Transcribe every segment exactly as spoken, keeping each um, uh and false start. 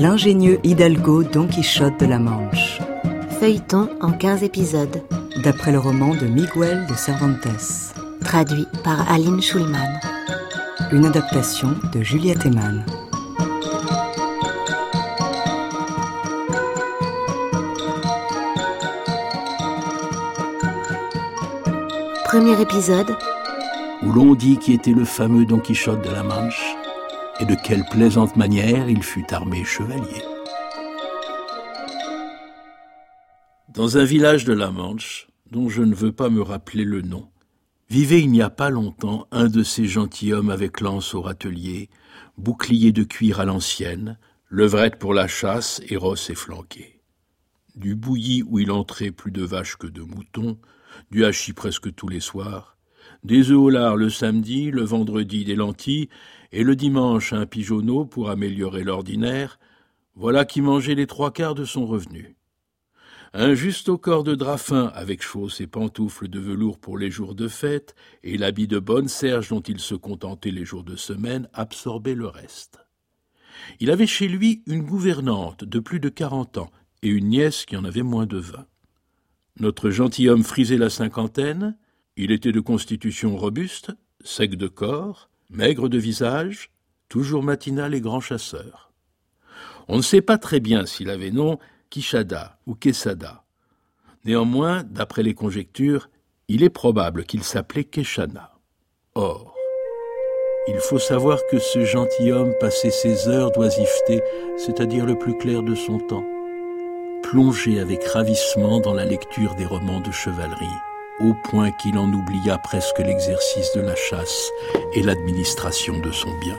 L'ingénieux Hidalgo Don Quichotte de la Manche. Feuilleton en quinze épisodes. D'après le roman de Miguel de Cervantes. Traduit par Aline Schulman. Une adaptation de Juliette Eman. Premier épisode. Où l'on dit qui était le fameux Don Quichotte de la Manche et de quelle plaisante manière il fut armé chevalier. Dans un village de la Manche, dont je ne veux pas me rappeler le nom, vivait il n'y a pas longtemps un de ces gentilshommes avec lance au râtelier, bouclier de cuir à l'ancienne, levrette pour la chasse et rosse efflanquée. Du bouilli où il entrait plus de vaches que de moutons, du hachis presque tous les soirs, des œufs au lard le samedi, le vendredi des lentilles, et le dimanche un pigeonneau pour améliorer l'ordinaire, voilà qui mangeait les trois quarts de son revenu. Un juste au corps de drap fin, avec chausses et pantoufles de velours pour les jours de fête, et l'habit de bonne serge dont il se contentait les jours de semaine, absorbait le reste. Il avait chez lui une gouvernante de plus de quarante ans, et une nièce qui en avait moins de vingt. Notre gentilhomme frisait la cinquantaine, il était de constitution robuste, sec de corps, maigre de visage, toujours matinal et grand chasseur. On ne sait pas très bien s'il avait nom Quixada ou Quesada. Néanmoins, d'après les conjectures, il est probable qu'il s'appelait Quechana. Or, il faut savoir que ce gentilhomme passait ses heures d'oisiveté, c'est-à-dire le plus clair de son temps, plongé avec ravissement dans la lecture des romans de chevalerie, au point qu'il en oublia presque l'exercice de la chasse et l'administration de son bien.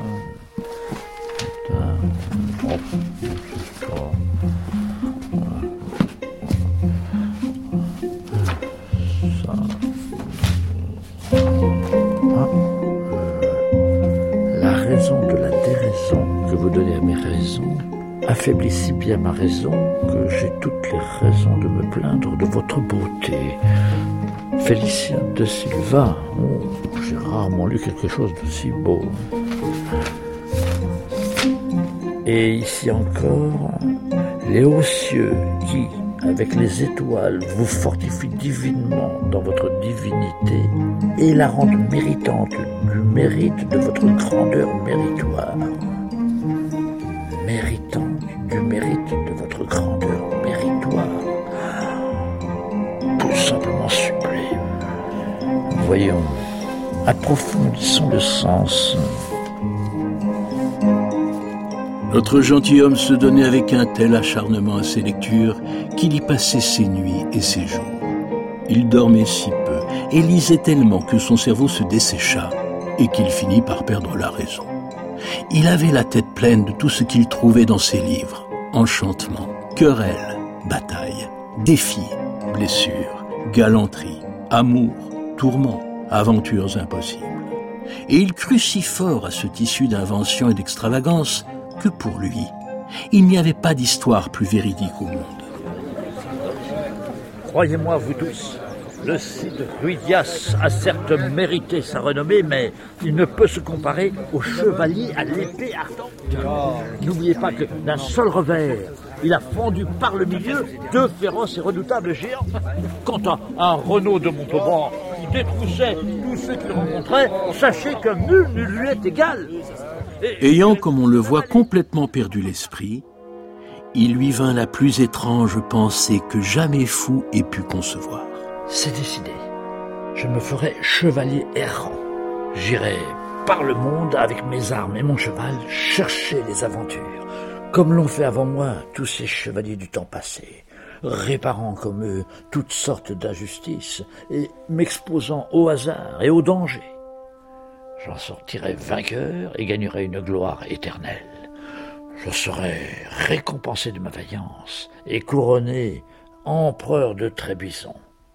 La raison de la déraison que vous donnez à mes raisons affaiblit si bien ma raison que j'ai toutes les raisons de me plaindre de votre beauté. Félicien de Silva, oh, j'ai rarement lu quelque chose de si beau. Et ici encore, les hauts cieux qui, avec les étoiles, vous fortifient divinement dans votre divinité et la rendent méritante du mérite de votre grandeur méritoire. Méritante du mérite de votre grandeur méritoire. Tout simplement sublime. Voyons, approfondissons le sens. Notre gentilhomme se donnait avec un tel acharnement à ses lectures qu'il y passait ses nuits et ses jours. Il dormait si peu et lisait tellement que son cerveau se dessécha et qu'il finit par perdre la raison. Il avait la tête pleine de tout ce qu'il trouvait dans ses livres. Enchantements, querelles, batailles, défis, blessures, galanteries, amour, tourments, aventures impossibles. Et il crut si fort à ce tissu d'invention et d'extravagance que pour lui, il n'y avait pas d'histoire plus véridique au monde. Croyez-moi, vous tous, le Cid Ruidias a certes mérité sa renommée, mais il ne peut se comparer au chevalier à l'épée ardente. N'oubliez pas que d'un seul revers, il a fendu par le milieu deux féroces et redoutables géants. Quant à un Renaud de Montauban qui détroussait tous ceux qu'il rencontrait, sachez que nul ne lui est égal. Et... Ayant, comme on le voit, complètement perdu l'esprit, il lui vint la plus étrange pensée que jamais fou ait pu concevoir. C'est décidé. Je me ferai chevalier errant. J'irai par le monde avec mes armes et mon cheval chercher les aventures, comme l'ont fait avant moi tous ces chevaliers du temps passé, réparant comme eux toutes sortes d'injustices et m'exposant au hasard et au danger. J'en sortirai vainqueur et gagnerai une gloire éternelle. Je serai récompensé de ma vaillance et couronné empereur de Trébizon.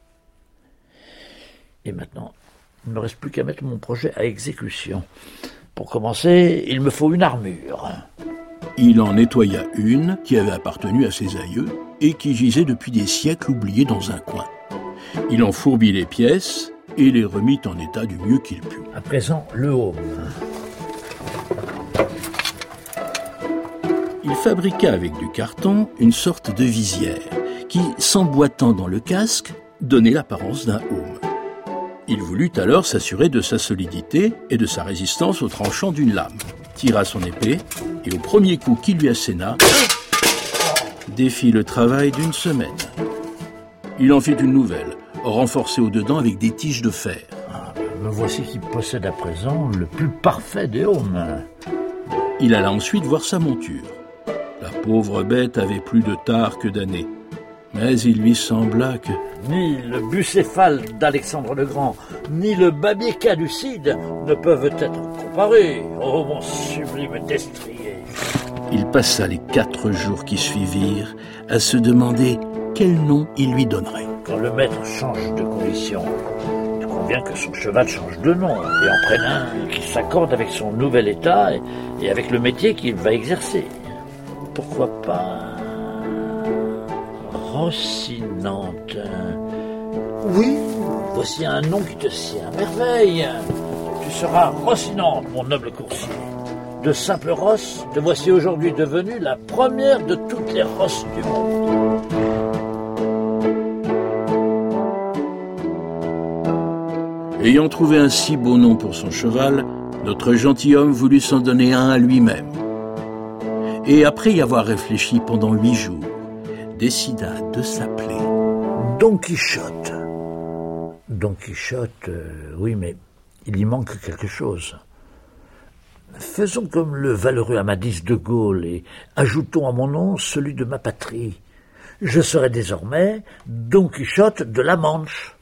Et maintenant, il ne me reste plus qu'à mettre mon projet à exécution. Pour commencer, il me faut une armure. Il en nettoya une qui avait appartenu à ses aïeux et qui gisait depuis des siècles oubliée dans un coin. Il en fourbit les pièces et les remit en état du mieux qu'il put. À présent, le haume. Il fabriqua avec du carton une sorte de visière qui, s'emboîtant dans le casque, donnait l'apparence d'un aume. Il voulut alors s'assurer de sa solidité et de sa résistance au tranchant d'une lame, tira son épée et au premier coup qu'il lui asséna, défit le travail d'une semaine. Il en fit une nouvelle, renforcée au-dedans avec des tiges de fer. Ah, me voici qui possède à présent le plus parfait des aumes. Il alla ensuite voir sa monture. La pauvre bête avait plus de tard que d'années. Mais il lui sembla que... Ni le bucéphale d'Alexandre le Grand, ni le babier caducide ne peuvent être comparés. Oh, mon sublime destrier! Il passa les quatre jours qui suivirent à se demander quel nom il lui donnerait. Quand le maître change de condition, il convient que son cheval change de nom et en prenne un qui s'accorde avec son nouvel état et, et avec le métier qu'il va exercer. Pourquoi pas... Rocinante. Oui, voici un nom qui te sied à merveille. Tu seras Rocinante, mon noble coursier. De simple rosse, te voici aujourd'hui devenue la première de toutes les rosses du monde. Ayant trouvé un si beau nom pour son cheval, notre gentilhomme voulut s'en donner un à lui-même. Et après y avoir réfléchi pendant huit jours, décida de s'appeler Don Quichotte. Don Quichotte, euh, oui, mais il y manque quelque chose. Faisons comme le valeureux Amadis de Gaulle et ajoutons à mon nom celui de ma patrie. Je serai désormais Don Quichotte de la Manche.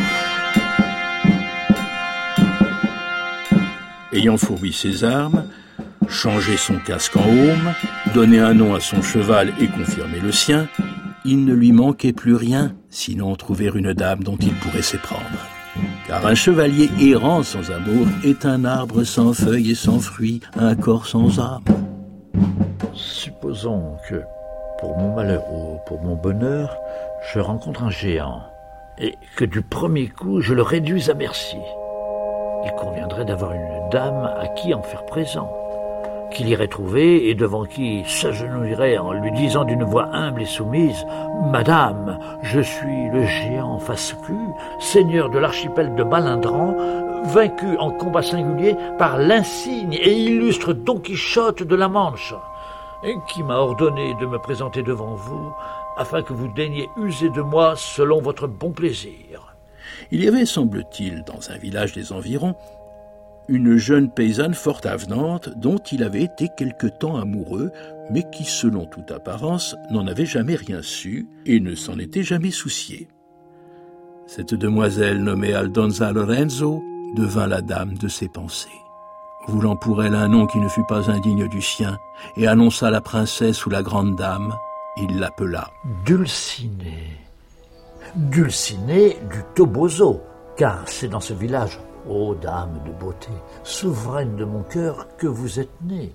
Ayant fourbi ses armes, changé son casque en aume, donné un nom à son cheval et confirmé le sien, il ne lui manquait plus rien, sinon trouver une dame dont il pourrait s'éprendre. Car un chevalier errant sans amour est un arbre sans feuilles et sans fruits, un corps sans âme. Supposons que, pour mon malheur ou pour mon bonheur, je rencontre un géant, et que du premier coup je le réduise à merci. Il conviendrait d'avoir une dame à qui en faire présent, qu'il irait trouver et devant qui s'agenouillerait en lui disant d'une voix humble et soumise « Madame, je suis le géant Face-Cul, seigneur de l'archipel de Balindran, vaincu en combat singulier par l'insigne et illustre Don Quichotte de la Manche, et qui m'a ordonné de me présenter devant vous afin que vous daigniez user de moi selon votre bon plaisir. » Il y avait, semble-t-il, dans un village des environs, une jeune paysanne fort avenante dont il avait été quelque temps amoureux, mais qui, selon toute apparence, n'en avait jamais rien su et ne s'en était jamais soucié. Cette demoiselle, nommée Aldonza Lorenzo, devint la dame de ses pensées. Voulant pour elle un nom qui ne fut pas indigne du sien, et annonça la princesse ou la grande dame, il l'appela Dulcinée. Dulcinée du Toboso, car c'est dans ce village, ô dame de beauté, souveraine de mon cœur, que vous êtes née.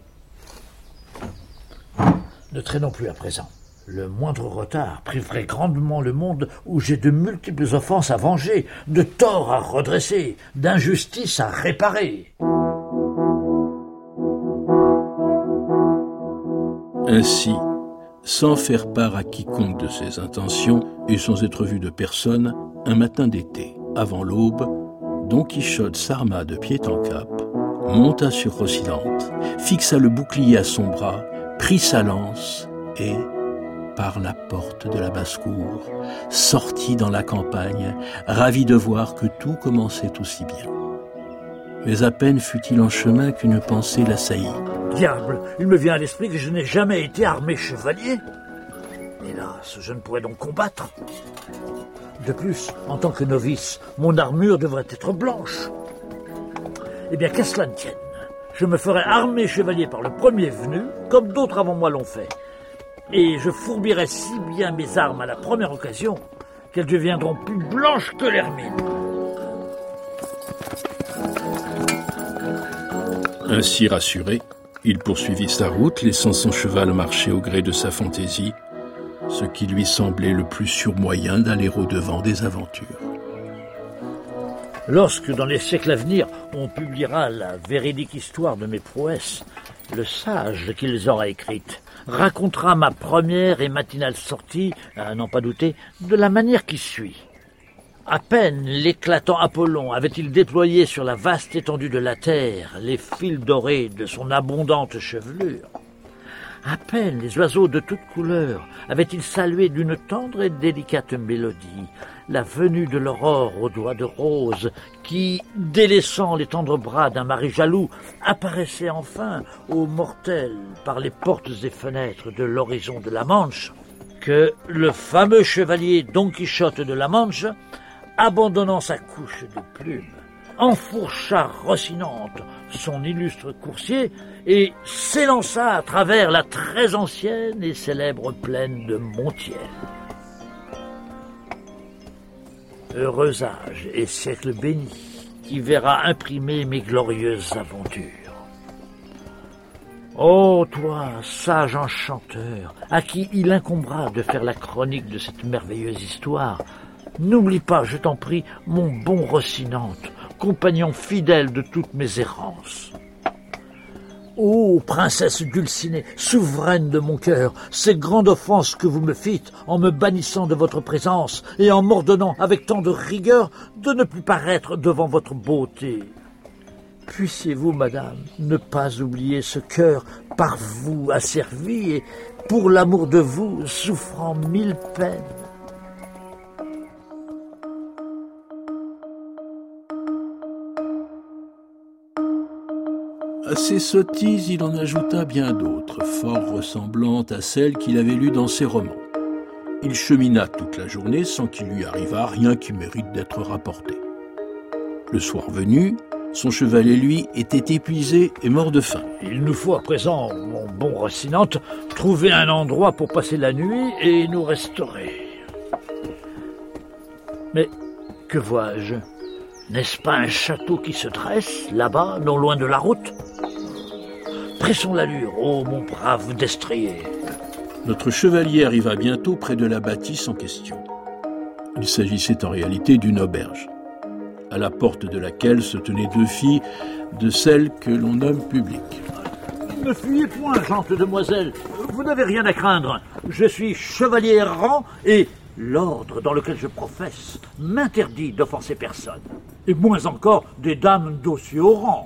Ne traînons plus à présent. Le moindre retard priverait grandement le monde où j'ai de multiples offenses à venger, de torts à redresser, d'injustice à réparer. Ainsi, sans faire part à quiconque de ses intentions et sans être vu de personne, un matin d'été, avant l'aube, Don Quichotte s'arma de pied en cap, monta sur Rocinante, fixa le bouclier à son bras, prit sa lance et, par la porte de la basse-cour, sortit dans la campagne, ravi de voir que tout commençait aussi bien. Mais à peine fut-il en chemin qu'une pensée l'assaillit. Diable, il me vient à l'esprit que je n'ai jamais été armé chevalier. Hélas, je ne pourrais donc combattre. De plus, en tant que novice, mon armure devrait être blanche. Eh bien, qu'à cela ne tienne, je me ferai armé chevalier par le premier venu, comme d'autres avant moi l'ont fait. Et je fourbirai si bien mes armes à la première occasion, qu'elles deviendront plus blanches que l'hermine. Ainsi rassuré, il poursuivit sa route, laissant son cheval marcher au gré de sa fantaisie, ce qui lui semblait le plus sûr moyen d'aller au-devant des aventures. Lorsque, dans les siècles à venir, on publiera la véridique histoire de mes prouesses, le sage qui les aura écrites racontera ma première et matinale sortie, à n'en pas douter, de la manière qui suit. À peine l'éclatant Apollon avait-il déployé sur la vaste étendue de la terre les fils dorés de son abondante chevelure, à peine les oiseaux de toutes couleurs avaient-ils salué d'une tendre et délicate mélodie la venue de l'aurore aux doigts de rose qui, délaissant les tendres bras d'un mari jaloux, apparaissait enfin aux mortels par les portes et fenêtres de l'horizon de la Manche, que le fameux chevalier Don Quichotte de la Manche, abandonnant sa couche de plumes, enfourcha Rocinante, son illustre coursier, et s'élança à travers la très ancienne et célèbre plaine de Montiel. Heureux âge et siècle béni qui verra imprimer mes glorieuses aventures. Ô toi, sage enchanteur, à qui il incombera de faire la chronique de cette merveilleuse histoire, n'oublie pas, je t'en prie, mon bon Rocinante, compagnon fidèle de toutes mes errances. Ô princesse Dulcinée, souveraine de mon cœur, c'est grande offense que vous me fîtes en me bannissant de votre présence et en m'ordonnant avec tant de rigueur de ne plus paraître devant votre beauté. Puissiez-vous, madame, ne pas oublier ce cœur par vous asservi et, pour l'amour de vous, souffrant mille peines. À ces sottises, il en ajouta bien d'autres, fort ressemblantes à celles qu'il avait lues dans ses romans. Il chemina toute la journée sans qu'il lui arrivât rien qui mérite d'être rapporté. Le soir venu, son cheval et lui étaient épuisés et morts de faim. Il nous faut à présent, mon bon Rocinante, trouver un endroit pour passer la nuit et nous restaurer. Mais que vois-je ? N'est-ce pas un château qui se dresse, là-bas, non loin de la route ? Pressons l'allure, ô mon brave destrier. Notre chevalier arriva bientôt près de la bâtisse en question. Il s'agissait en réalité d'une auberge, à la porte de laquelle se tenaient deux filles de celles que l'on nomme publiques. Ne fuyez point, gentes demoiselles, vous n'avez rien à craindre. Je suis chevalier errant et l'ordre dans lequel je professe m'interdit d'offenser personne, et moins encore des dames d'aussi haut rang.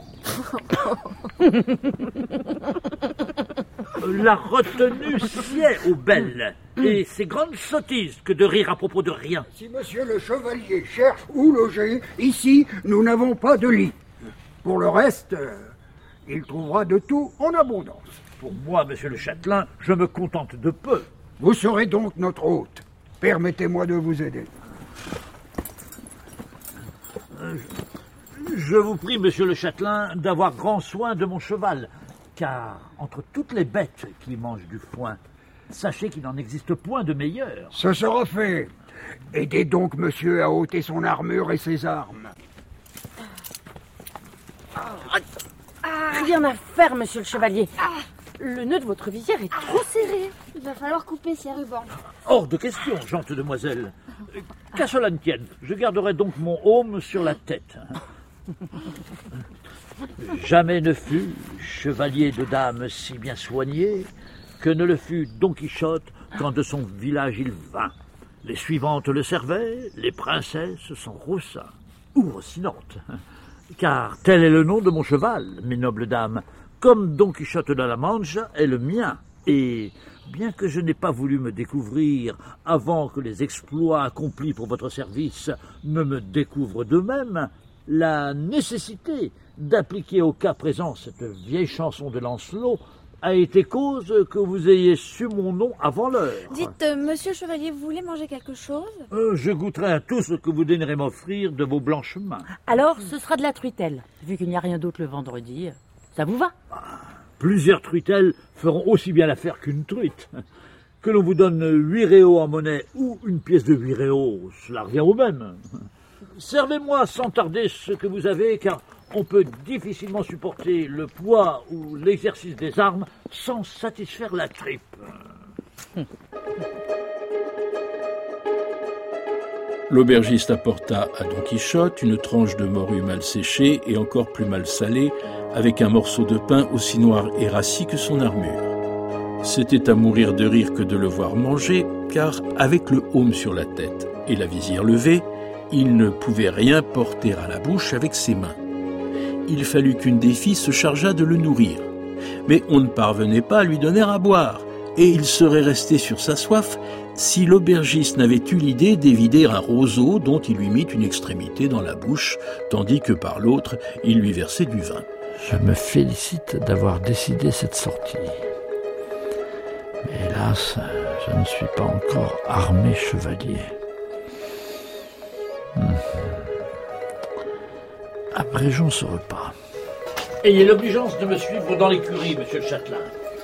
La retenue sied aux belles, et c'est grande sottise que de rire à propos de rien. Si monsieur le chevalier cherche où loger, ici, nous n'avons pas de lit. Pour le reste, euh, il trouvera de tout en abondance. Pour moi, monsieur le châtelain, je me contente de peu. Vous serez donc notre hôte. Permettez-moi de vous aider. Euh, je vous prie, monsieur le châtelain, d'avoir grand soin de mon cheval, car entre toutes les bêtes qui mangent du foin, sachez qu'il n'en existe point de meilleur. Ce sera fait. Aidez donc monsieur à ôter son armure et ses armes. Rien à faire, monsieur le chevalier. Le nœud de votre visière est trop serré. Il va falloir couper ces rubans. Hors de question, gentes demoiselles. Qu'à cela ne tienne, je garderai donc mon aume sur la tête. Jamais ne fut chevalier de dames si bien soigné que ne le fut Don Quichotte quand de son village il vint. Les suivantes le servaient, les princesses s'en roussa, ou Rocinante, car tel est le nom de mon cheval, mes nobles dames, comme Don Quichotte de la Manche est le mien. Et bien que je n'ai pas voulu me découvrir avant que les exploits accomplis pour votre service ne me découvrent d'eux-mêmes, la nécessité d'appliquer au cas présent cette vieille chanson de Lancelot a été cause que vous ayez su mon nom avant l'heure. Dites, euh, monsieur le chevalier, vous voulez manger quelque chose ? euh, Je goûterai à tout ce que vous daignerez m'offrir de vos blanches mains. Alors, ce sera de la truitelle, vu qu'il n'y a rien d'autre le vendredi. Ça vous va ? Plusieurs truitelles feront aussi bien l'affaire qu'une truite. Que l'on vous donne huit réaux en monnaie ou une pièce de huit réaux, cela revient au même. Servez-moi sans tarder ce que vous avez, car on peut difficilement supporter le poids ou l'exercice des armes sans satisfaire la tripe. L'aubergiste apporta à Don Quichotte une tranche de morue mal séchée et encore plus mal salée, avec un morceau de pain aussi noir et rassis que son armure. C'était à mourir de rire que de le voir manger, car avec le aume sur la tête et la visière levée, il ne pouvait rien porter à la bouche avec ses mains. Il fallut qu'une des filles se chargeât de le nourrir. Mais on ne parvenait pas à lui donner à boire, et il serait resté sur sa soif si l'aubergiste n'avait eu l'idée d'évider un roseau dont il lui mit une extrémité dans la bouche, tandis que par l'autre, il lui versait du vin. Je me félicite d'avoir décidé cette sortie. Mais hélas, je ne suis pas encore armé chevalier. Hum. Abrégeons ce repas. Ayez l'obligeance de me suivre dans l'écurie, monsieur le châtelain.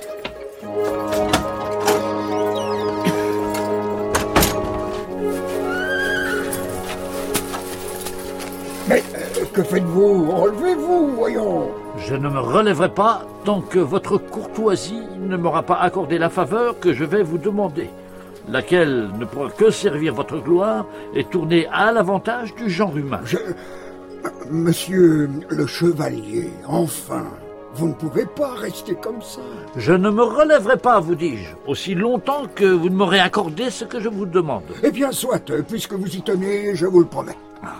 Mais euh, que faites-vous? Relevez-vous, voyons. Je ne me relèverai pas tant que votre courtoisie ne m'aura pas accordé la faveur que je vais vous demander, laquelle ne pourra que servir votre gloire et tourner à l'avantage du genre humain. Je... Monsieur le chevalier, enfin, vous ne pouvez pas rester comme ça. Je ne me relèverai pas, vous dis-je, aussi longtemps que vous ne m'aurez accordé ce que je vous demande. Eh bien, soit, puisque vous y tenez, je vous le promets.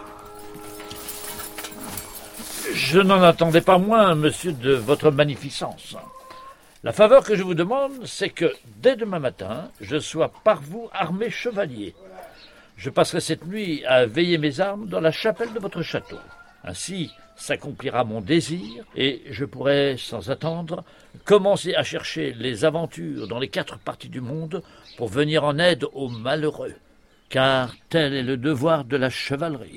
Je n'en attendais pas moins, monsieur, de votre magnificence. La faveur que je vous demande, c'est que, dès demain matin, je sois par vous armé chevalier. Je passerai cette nuit à veiller mes armes dans la chapelle de votre château. Ainsi s'accomplira mon désir, et je pourrai, sans attendre, commencer à chercher les aventures dans les quatre parties du monde pour venir en aide aux malheureux, car tel est le devoir de la chevalerie.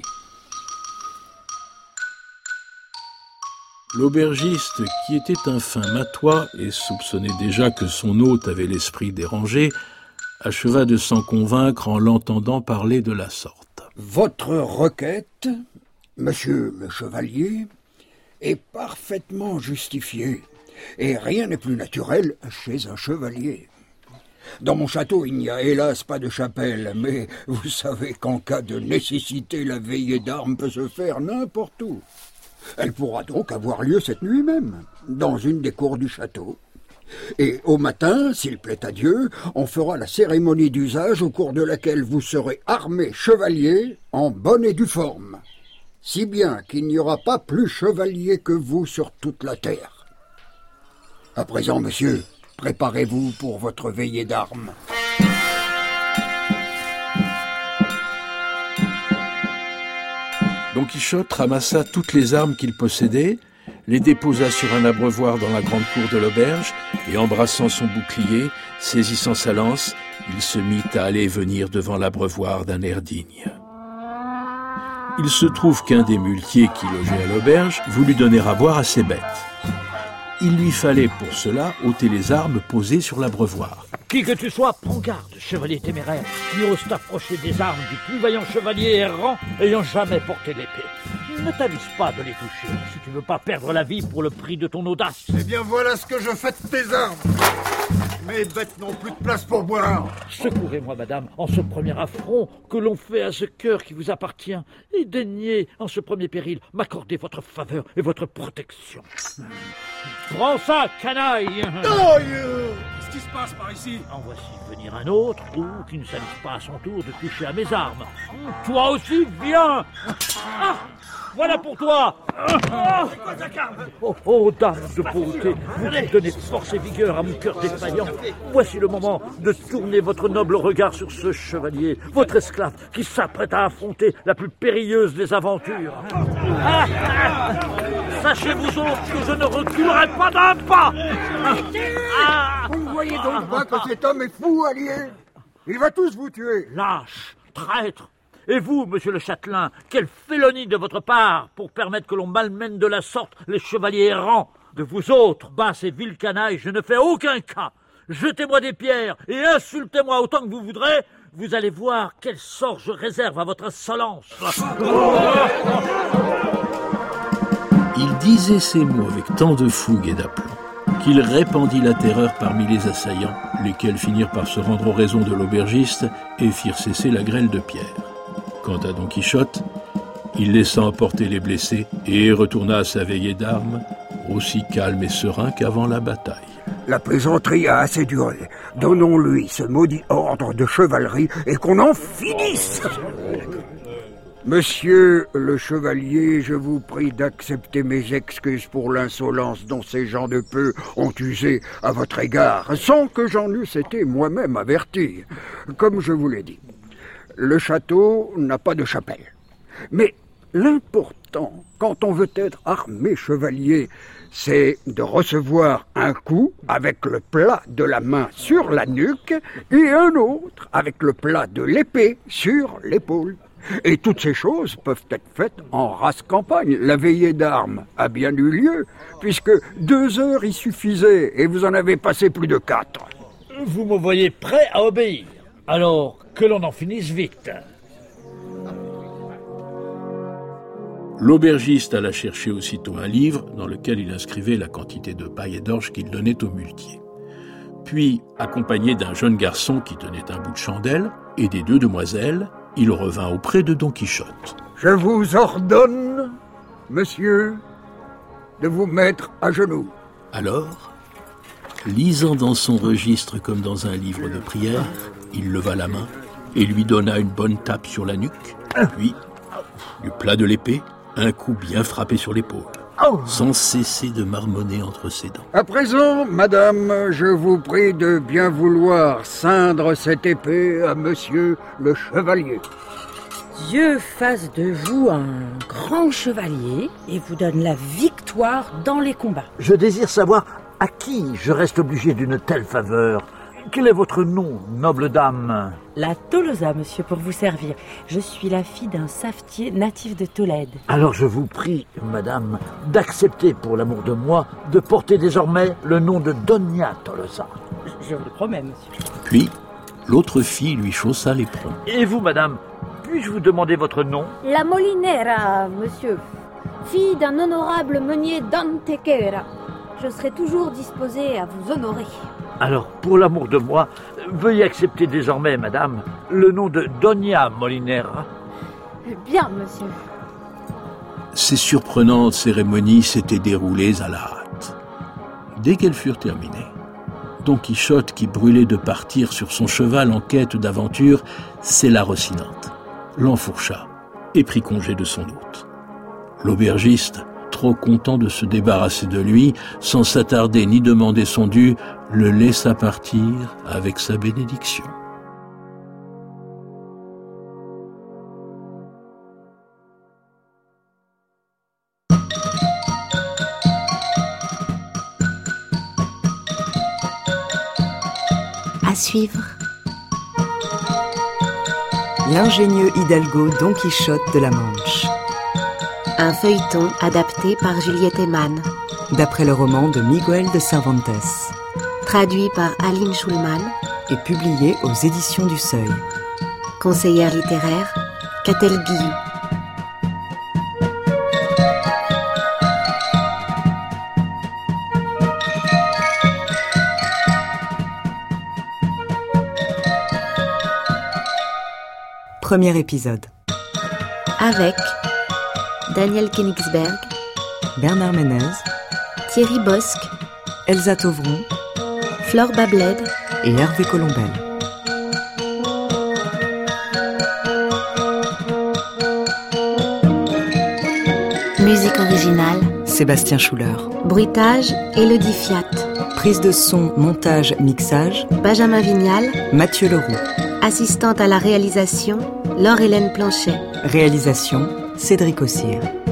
L'aubergiste, qui était un fin matois et soupçonnait déjà que son hôte avait l'esprit dérangé, acheva de s'en convaincre en l'entendant parler de la sorte. Votre requête, monsieur le chevalier, est parfaitement justifiée, et rien n'est plus naturel chez un chevalier. Dans mon château, il n'y a hélas pas de chapelle, mais vous savez qu'en cas de nécessité, la veillée d'armes peut se faire n'importe où. Elle pourra donc avoir lieu cette nuit même, dans une des cours du château. Et au matin, s'il plaît à Dieu, on fera la cérémonie d'usage au cours de laquelle vous serez armé chevalier en bonne et due forme, si bien qu'il n'y aura pas plus chevalier que vous sur toute la terre. À présent, monsieur, préparez-vous pour votre veillée d'armes. Don Quichotte ramassa toutes les armes qu'il possédait, les déposa sur un abreuvoir dans la grande cour de l'auberge, et embrassant son bouclier, saisissant sa lance, il se mit à aller et venir devant l'abreuvoir d'un air digne. Il se trouve qu'un des muletiers qui logeait à l'auberge voulut donner à boire à ses bêtes. Il lui fallait pour cela ôter les armes posées sur l'abreuvoir. Qui que tu sois, prends garde, chevalier téméraire, qui ose t'approcher des armes du plus vaillant chevalier errant ayant jamais porté l'épée. Ne t'avise pas de les toucher, si tu veux pas perdre la vie pour le prix de ton audace. Eh bien voilà ce que je fais de tes armes. Mes bêtes n'ont plus de place pour boire. Secourez-moi, madame, en ce premier affront que l'on fait à ce cœur qui vous appartient, et daignez, en ce premier péril, m'accorder votre faveur et votre protection. Prends ça, canaille! Oh, qu'est-ce qui se passe par ici? En voici venir un autre, ou qui ne s'avise pas à son tour de toucher à mes armes. Toi aussi, viens! Ah, voilà pour toi! Oh, oh, dame de beauté, vous qui donnez force et vigueur à mon cœur défaillant, voici le moment de tourner votre noble regard sur ce chevalier, votre esclave, qui s'apprête à affronter la plus périlleuse des aventures. Ah, ah, sachez vous autres que je ne reculerai pas d'un pas. Ah, vous ne voyez donc pas que cet homme est fou, allié? Il va tous vous tuer. Lâche, traître. Et vous, monsieur le châtelain, quelle félonie de votre part pour permettre que l'on malmène de la sorte les chevaliers errants. De vous autres, basses et villes canailles, je ne fais aucun cas. Jetez-moi des pierres et insultez-moi autant que vous voudrez. Vous allez voir quel sort je réserve à votre insolence. Il disait ces mots avec tant de fougue et d'aplomb qu'il répandit la terreur parmi les assaillants, lesquels finirent par se rendre aux raisons de l'aubergiste et firent cesser la grêle de pierres. Quant à Don Quichotte, il laissa emporter les blessés et retourna à sa veillée d'armes, aussi calme et serein qu'avant la bataille. La plaisanterie a assez duré. Donnons-lui ce maudit ordre de chevalerie et qu'on en finisse. Monsieur le chevalier, je vous prie d'accepter mes excuses pour l'insolence dont ces gens de peu ont usé à votre égard, sans que j'en eusse été moi-même averti. Comme je vous l'ai dit, le château n'a pas de chapelle. Mais l'important, quand on veut être armé chevalier, c'est de recevoir un coup avec le plat de la main sur la nuque et un autre avec le plat de l'épée sur l'épaule. Et toutes ces choses peuvent être faites en race campagne. La veillée d'armes a bien eu lieu, puisque deux heures y suffisaient, et vous en avez passé plus de quatre. Vous me voyez prêt à obéir. Alors que l'on en finisse vite. L'aubergiste alla chercher aussitôt un livre dans lequel il inscrivait la quantité de paille et d'orge qu'il donnait au muletier. Puis, accompagné d'un jeune garçon qui tenait un bout de chandelle et des deux demoiselles, il revint auprès de Don Quichotte. Je vous ordonne, monsieur, de vous mettre à genoux. Alors, lisant dans son registre comme dans un livre de prière, il leva la main et lui donna une bonne tape sur la nuque, puis, du plat de l'épée, un coup bien frappé sur l'épaule, sans cesser de marmonner entre ses dents. À présent, madame, je vous prie de bien vouloir ceindre cette épée à monsieur le chevalier. Dieu fasse de vous un grand chevalier et vous donne la victoire dans les combats. Je désire savoir à qui je reste obligé d'une telle faveur. Quel est votre nom, noble dame? La Tolosa, monsieur, pour vous servir. Je suis la fille d'un savetier natif de Tolède. Alors je vous prie, madame, d'accepter pour l'amour de moi de porter désormais le nom de Doña Tolosa. Je vous le promets, monsieur. Puis, l'autre fille lui chaussa l'éperon. Et vous, madame, puis-je vous demander votre nom? La Molinera, monsieur. Fille d'un honorable meunier d'Antequera. Je serai toujours disposée à vous honorer. Alors, pour l'amour de moi, veuillez accepter désormais, madame, le nom de Doña Molinera. Bien, monsieur. Ces surprenantes cérémonies s'étaient déroulées à la hâte. Dès qu'elles furent terminées, Don Quichotte, qui brûlait de partir sur son cheval en quête d'aventure, s'éla Rocinante, l'enfourcha et prit congé de son hôte. L'aubergiste, trop content de se débarrasser de lui, sans s'attarder ni demander son dû, le laissa partir avec sa bénédiction. À suivre. L'ingénieux hidalgo Don Quichotte de la Manche. Un feuilleton adapté par Juliette Eman. D'après le roman de Miguel de Cervantes. Traduit par Aline Schulman. Et publié aux éditions du Seuil. Conseillère littéraire, Catel Guillou. Premier épisode. Avec Daniel Königsberg, Bernard Ménez, Thierry Bosque, Elsa Tauvron, Flore Babled et Hervé Colombel. Musique originale, Sébastien Schuller. bruitage, Élodie Fiat. Prise de son, montage, mixage, Benjamin Vignal. Mathieu Leroux. Assistante à la réalisation, Laure-Hélène Planchet. Réalisation, Cédric Ossire.